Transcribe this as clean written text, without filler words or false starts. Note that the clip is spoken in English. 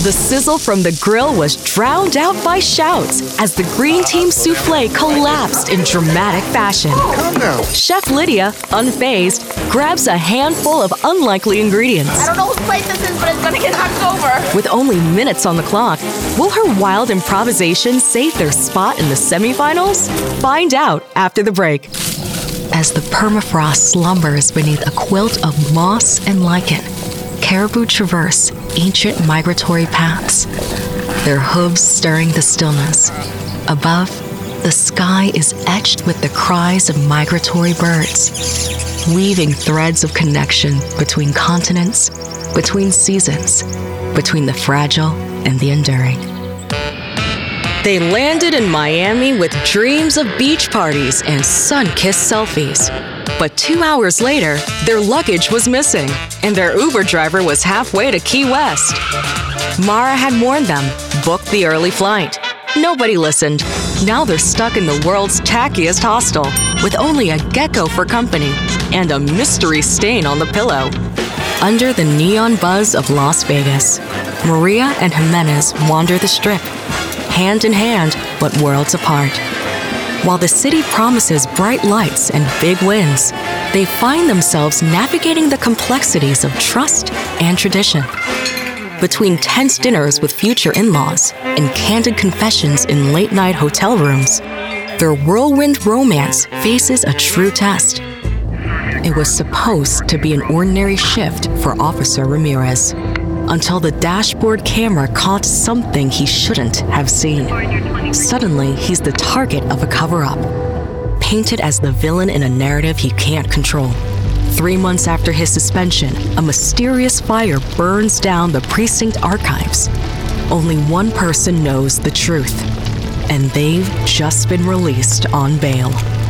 The sizzle from the grill was drowned out by shouts as the green team souffle collapsed in dramatic fashion. Calm down. Chef Lydia, unfazed, grabs a handful of unlikely ingredients. I don't know whose plate this is, but it's gonna get knocked over. With only minutes on the clock, will her wild improvisation save their spot in the semifinals? Find out after the break. As the permafrost slumbers beneath a quilt of moss and lichen, caribou traverse ancient migratory paths, their hooves stirring the stillness. Above, the sky is etched with the cries of migratory birds, weaving threads of connection between continents, between seasons, between the fragile and the enduring. They landed in Miami with dreams of beach parties and sun-kissed selfies. But 2 hours later, their luggage was missing, and their Uber driver was halfway to Key West. Mara had warned them, book the early flight. Nobody listened. Now they're stuck in the world's tackiest hostel, with only a gecko for company and a mystery stain on the pillow. Under the neon buzz of Las Vegas, Maria and Jimenez wander the strip, hand in hand but worlds apart. While the city promises bright lights and big wins, they find themselves navigating the complexities of trust and tradition. Between tense dinners with future in-laws and candid confessions in late-night hotel rooms, their whirlwind romance faces a true test. It was supposed to be an ordinary shift for Officer Ramirez, until the dashboard camera caught something he shouldn't have seen. Suddenly, he's the target of a cover-up, painted as the villain in a narrative he can't control. 3 months after his suspension, a mysterious fire burns down the precinct archives. Only one person knows the truth, and they've just been released on bail.